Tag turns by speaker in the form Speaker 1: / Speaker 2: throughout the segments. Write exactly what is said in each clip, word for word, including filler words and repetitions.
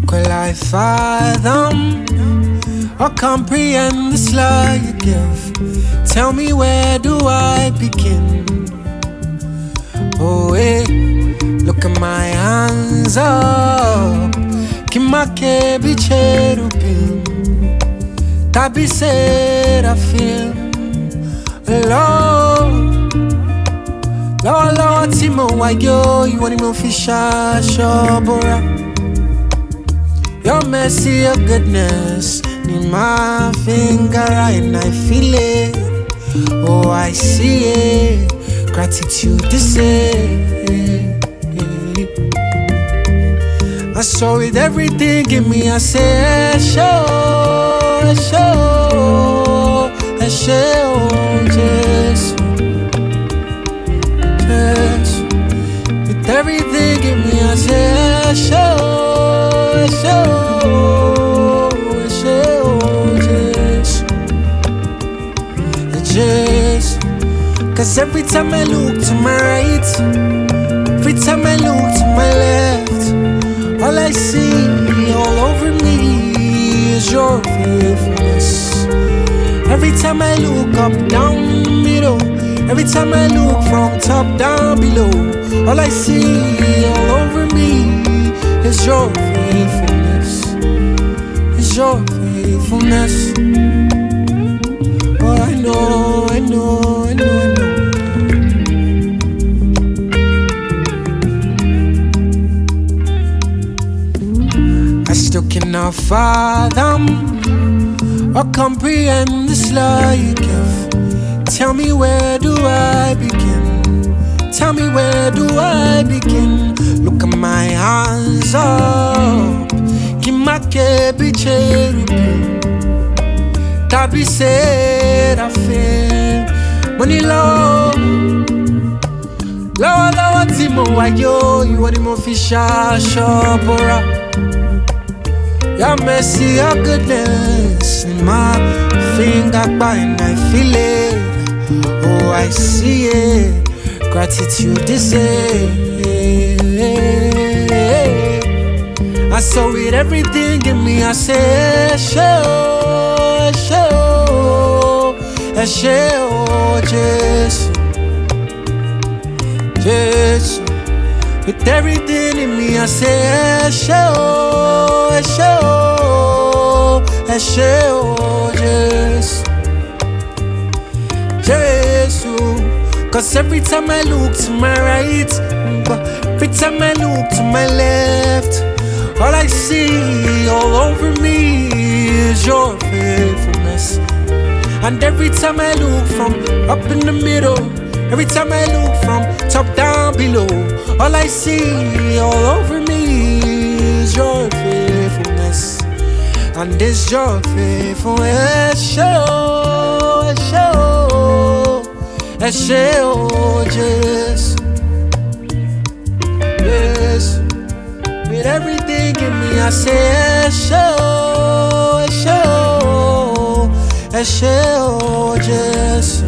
Speaker 1: Will I fathom or comprehend this love you give? Tell me, where do I begin? Oh, hey, look at my hands up. Kimake bi cherubim, tabi seraphim. Lord, Lord, Lord, Timo, why yo, you want him fisher, shobora. Your mercy, your goodness, in my finger, and I feel it. Oh, I see it. Gratitude, this is. I saw it, everything, give me a say, show, show, show, Jesus, Jesus. With everything, give me a say, show, show, show, Jesus, Jesus. Cause every time I look to my right, every time I look to my left, all I see all over me is your faithfulness. Every time I look up, down, middle, every time I look from top down below, all I see all over me is your faithfulness, is your faithfulness. Oh, I know, I know, I know, I know. I still cannot fathom or comprehend this love you give. Tell me, where do I begin? Tell me, where do I begin? Look at my hands up. Kimake bi cherubim, tabi seraphim. Money low, low, low, Timo, why yo, you want him fisher, shopora. Your mercy, your goodness, in my finger, and I feel it. Oh, I see it. Gratitude, this is. I saw it, everything in me. I say, show, show, show, Jesus, Jesus. With everything in me, I say, show, show, show, Jesus, Jesus. Cause every time I look to my right, every time I look to my left, all I see all over me is your faithfulness. And every time I look from up in the middle, every time I look from top down below, all I see all over me is your faithfulness. And this your faithfulness, show, show, show, Jesus, yes. With everything in me, I say, show, show, show, Jesus,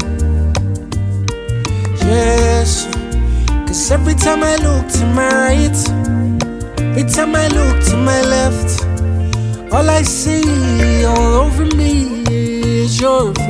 Speaker 1: yes. Cause every time I look to my right, every time I look to my left, all I see all over me is your